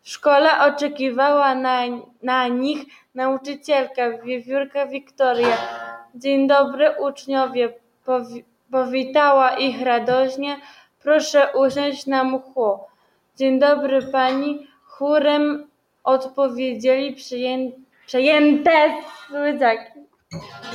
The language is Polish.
W szkole oczekiwała na nich nauczycielka, wiewiórka Wiktoria. Dzień dobry, uczniowie! Powitała ich radośnie. Proszę usiąść na mchu. Dzień dobry, pani! Chórem odpowiedzieli przejęte słodziaki.